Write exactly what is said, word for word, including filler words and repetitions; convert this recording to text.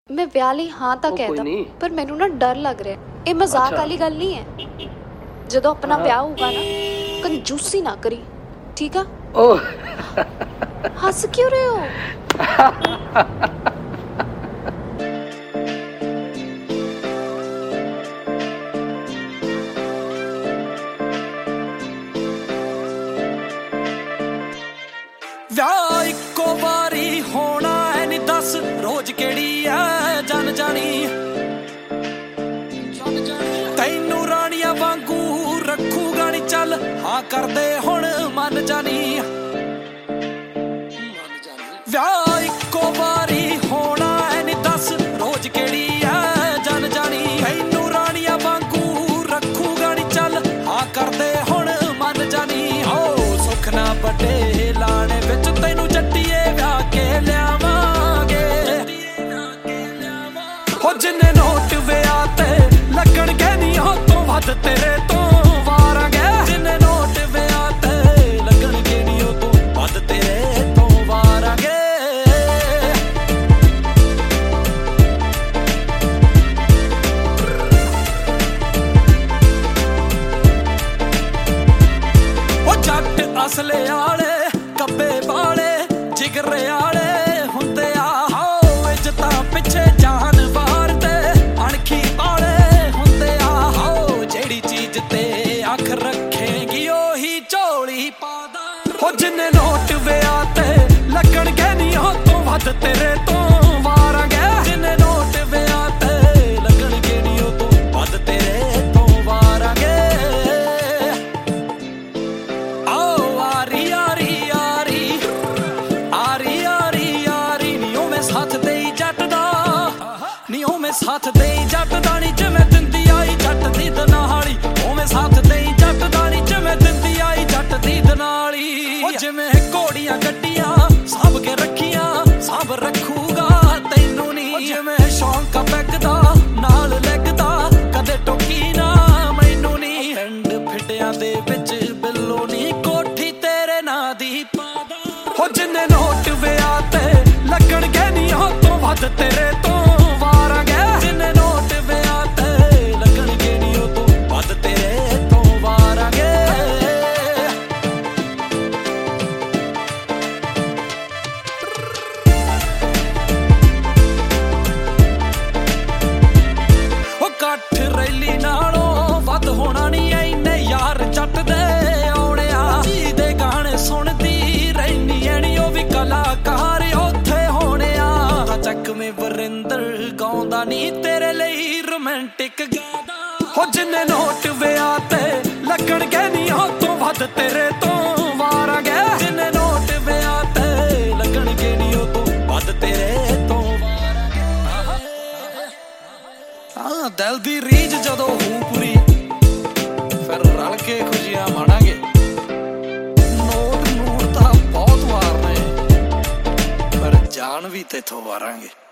मैं ਵਿਆਹ ਲਈ ਹਾਂ ਤਾਂ ਕਹਿਦਾ ਪਰ ਮੈਨੂੰ ਨਾ ਡਰ ਲੱਗ ਰਿਹਾ। ਇਹ ਮਜ਼ਾਕ ਵਾਲੀ ਗੱਲ ਨਹੀਂ ਹੈ। ਜਦੋਂ ਆਪਣਾ ਵਿਆਹ ਹੋਊਗਾ ਨਾ ਕੰਜੂਸੀ ਨਾ ਕਰੀ, ਠੀਕ ਆ? ਓਹ ਹੱਸ ਕਿਉਂ ਰਹੇ ਹੋ? ਵਿਆਹ ਇੱਕੋ ਵਾਰੀ ਹੋਣਾ ਐ ਨੀ ਦੱਸ ਰੋਜ਼ ਕਿਹੜੀ ਐ ਜਨ ਜਾਣੀ। ਤੈਨੂੰ ਰਾਣੀਆਂ ਵਾਂਗੂ ਰੱਖੂਗਾ ਨੀ ਚੱਲ ਹਾਂ ਕਰਦੇ ਹੁਣ ਮੰਨ ਜਾਣੀ। ਵਿਆਹ ਇੱਕੋ ਵਾਰੀ ਹੋਣਾ ਐ ਨੀ ਦੱਸ ਰੋਜ਼ ਕਿਹੜੀ ਐ ਜਨ ਜਾਣੀ। ਤੈਨੂੰ ਰਾਣੀਆਂ ਵਾਂਗੂ ਰੱਖੂਗਾ ਨੀ ਚੱਲ ਹਾਂ ਕਰਦੇ ਹੁਣ ਮੰਨ ਜਾਣੀ। ਓ ਸੁੱਖ ਨਾ ਵੱਡੇ ਲਾਣੇ ਵਿੱਚ ਤੈਨੂੰ ਜੱਟੀਏ ਵਿਆਹ ਕੇ ਲਿਆਵਾਂਗੇ। ਹੋ ਜਿੰਨੇ ਨੋਟ ਵਿਆਹ ਤੇ ਲੱਗਣਗੇ ਨੀ ਉਹ ਤੋਂ ਵੱਧ ਤੇਰੇ ਤੋਂ ਵਾਰਾਂਗੇ। ਜਿੰਨੇ ਨੋਟ ਵਿਆਹ ਤੇ ਲੱਗਣਗੇ ਨੀ ਉਹ ਤੋਂ ਵੱਧ ਤੇਰੇ ਤੋਂ ਵਾਰਾਂਗੇ। ਉਹ ਜੱਟ ਅਸਲੇ ਆਲੇ ਕੱਬੇ ਵਾਲੇ ਜਿਗਰੇ ਆਲੇ ਹੁੰਦੇ ਆ। ਹੋ ਇੱਜ਼ਤਾਂ ਪਿੱਛੇ ਜਾਨ ਵਾਰ ਤੇ ਅਣਖੀ ਵਾਲੇ ਹੁੰਦੇ ਆ। ਹੋ ਜਿਹੜੀ ਚੀਜ਼ ਤੇ ਅੱਖ ਰੱਖੇਗੀ ਉਹੀ ਝੋਲੀ ਪਾ ਦਾਂ। ਹੋ ਜਿੰਨੇ ਨੋਟ ਵਿਆਹ ਤੇ ਲੱਗਣਗੇ ਨੀ ਉਹ ਤੋਂ ਵੱਧ ਤੇਰੇ ਤੋਂ ਵਾਰਾਂਗੇ। ਜਿੰਨੇ ਨੋਟ ਵਿਆਹ ਤੇ ਲੱਗਣਗੇ ਨੀ ਉਹ ਤੋਂ ਵੱਧ ਤੇਰੇ ਤੋਂ ਵਾਰਾਂਗੇ। ਆਓ ਆਰੀ ਆਰੀ ਆਰੀ ਆਰੀ ਆਰੀ ਆਰੀ ਨੀ ਉਹ ਮੈਂ ਸਾਥ ਦੇਈ ਜੱਟ ਦਾ। ਨੀ ਉਹ ਮੈਂ ਸਾਥ ਦੇਈ ਜੱਟ ਦਾ ਨੀ ਜਿਵੇਂ ਦਿੰਦੀ ਆਈ ਜੱਟ ਦੀ ਦਨਾਲੀ। ਉਹ ਮੈਂ ਸਾਥ ਦੇਈ ਜੱਟ ਦਾ ਨੀ ਜਿਵੇਂ ਦਿੰਦੀ ਆਈ ਜੱਟ ਦੀ ਦਨਾਲੀ। ਉਹ ਜਿਵੇਂ ਘੋੜੀਆਂ ਗੱਡੀਆਂ ਸਾਂਭ ਕੇ ਰੱਖੀਆਂ ਸਾਂਭ ਰੱਖੂਗਾ ਤੈਨੂੰ ਨੀ। ਜਿਵੇਂ ਸ਼ੌਂਕ ਬੈਗ ਦਾ ਨਾਲ ਲੱਗਦਾ ਕਦੇ ਟੋਕੀ ਨਾ ਮੈਨੂੰ ਨੀ। ਪਿੰਡ ਫਿੱਟਿਆਂ ਦੇ ਵਿੱਚ ਬਿੱਲੋ ਨੀ ਕੋਠੀ ਤੇਰੇ ਨਾਂ ਦੀ ਪਾਦਾ। ਹੋ ਜਿੰਨੇ ਨੋਟ ਵਿਆਹ ਤੇ ਲੱਗਣਗੇ ਨੀ ਉਹ ਤੋਂ ਵੱਧ ਤੇਰੇ ਤੋਂ ਵਾਰਾਂਗੇ। ਜਿੰਨੇ ਨੋਟ ਵਿਆਹ ਤੇ ਲੱਗਣਗੇ ਨੀ ਉਹ ਤੋਂ ਵੱਧ ਤੇਰੇ ਤੋਂ ਵਾਰਾਂਗੇ। ਉਹ ਕੱਠ ਰੈਲੀ ਨਾਲੋਂ ਵੱਧ ਹੋਣਾ ਨੀ ਐਨੇ ਯਾਰ ਜੱਟ ਦੇ ਆਉਣੇ ਆ। ਜਿਹਦੇ ਗਾਣੇ ਸੁਣਦੀ ਰਹਿਨੀ ਐਣੀ ਉਹ ਵੀ ਕਲਾਕਾਰ ਉੱਥੇ ਹੋਣੇ ਆ। ਤਾਂ ਚੱਕਵੇਂ ਵਰਿੰਦਰ ਗਾਉਂਦਾ ਨੀ ਤੇਰੇ ਲਈ ਰੋਮਾਂਟਿਕ ਗਾਦਾ। ਹੋ ਜਿੰਨੇ ਨੋਟ ਵਿਆਹ ਤੇ ਲੱਗਣਗੇ ਨੀ ਉਹ ਤੋਂ ਵੱਧ ਤੇਰੇ ਤੋਂ ਵਾਰਾਂਗੇ। ਜਿੰਨੇ ਨੋਟ ਵਿਆਹ ਤੇ ਲੱਗਣਗੇ ਨੀ ਉਹ ਤੋਂ ਵੱਧ ਤੇਰੇ ਤੋਂ ਵਾਰਾਂਗੇ। ਹਾਂ ਦਿਲ ਦੀ ਰੀਝ ਜਦੋਂ ਹੋ ਪੂਰੀ ਫਿਰ ਰਲ ਕੇ ਖੁਸ਼ੀਆਂ ਮਾਣਾਂਗੇ। ਨੋਟ ਨੂਟ ਤਾਂ ਬਹੁਤ ਵਾਰਨੇ ਪਰ ਜਾਨ ਵੀ ਤੇਥੋਂ ਵਾਰਾਂਗੇ।